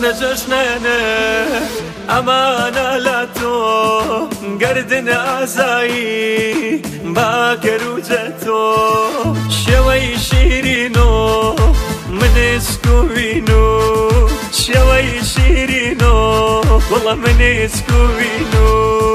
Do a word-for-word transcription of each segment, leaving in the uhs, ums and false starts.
منە جەژنانە ئەمانە لە تۆ گەردنە ئازایی باگەر و جەتۆ شێوەی شیرینۆ منێسک و وینۆ شێوەی شیرینۆ وەڵە منێسک و وینۆ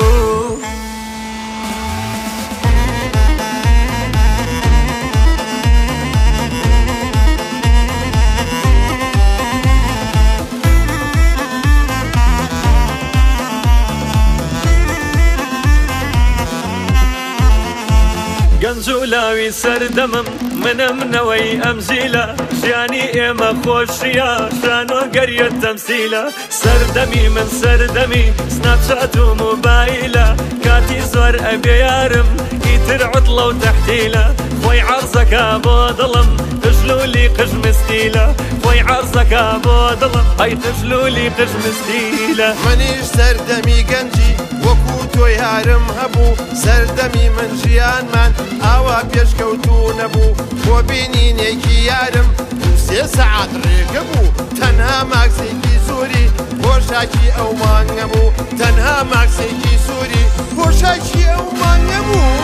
گەنج و لاوی سەردەمم منم نەوەی ئەم زیلە ژیانی ئێمە خۆشیە شانۆ گەریە تەمسیلە سەردەمی من سەردەمی سناپچات و موبایلە کاتی زۆر ئەبێ یارم ئیتر عوتڵە و تەحتیلە خۆی عەرزەکە بۆ دڵم تژلولی قژمستیلە خۆی عەرزەکە بۆ دڵم ئەی تژلولی قژمستیلە منیش سەردەمی گەنجی وەکو تۆ یارم هەبوو سەردەمی من ژیانمان ئاوا پێشکەوتوو نەبوو بۆ بینینێکی یارم سێ سەعات ڕێگە بوو تەنها ماکسێکی سووری پۆشاکی ئەو مانگە بوو تەنها ماکسێکی سووری پۆشاکی ئەو مانگە بوو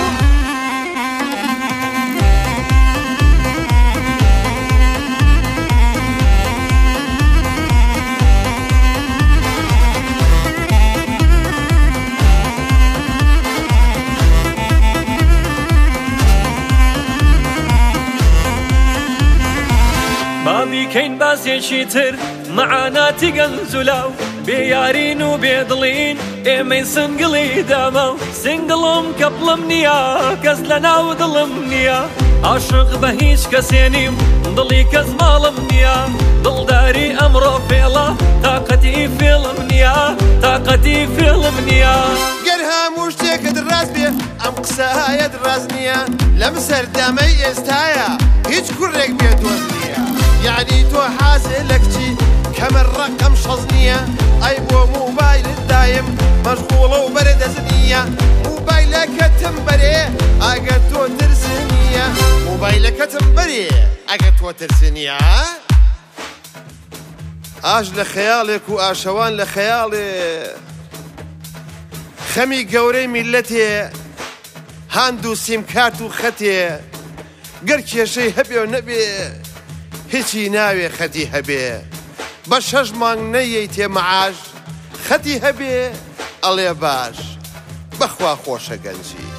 بابیکەین باسێکی تر مەعاناتی گەنج و لاو بێیارین و بێدڵین ئێمەی سنگڵی داما و سنگڵم کەپڵم نییە کەس لە ناو دڵم نییە عاشق بە هیچ کەسێ نیم دڵی کەس ماڵم نییە دڵداری ئەمڕۆ فێڵە تاقەتی فێڵم نییە تاقەتی فێڵم نییە گەر هەموو شتێکت ڕاست بێ ئەم قسەهایەت ڕاست نییە لەم سەردەمەی ئێستایە هیچ کوڕێک بێدۆست نییە یعنی تۆ حازێ لە کچی کەمە ڕەقەم شەز نییە ئەی بۆ موبایلت دایم مەشغوڵە و بەرە دەست نییە موبایلەکەتم بەرێ ئەگەر تۆ ترسە نییە موبایلەکەتم بەرێ ئەگەر تۆ ترسە نییە ئاش لە خەیاڵێک و ئاشەوان لە خەیاڵێ خەمی گەورەی میلەتێ هاند و سیمکارت و خەتێ گەر کێشەی هەبێ و نەبێ هیچی ناوێ خەتی هەبێ بە شەش مانگ نەیەی تێمەعاش خەتی هەبێ ئەڵێ باش بەخوا خۆشە گەنجی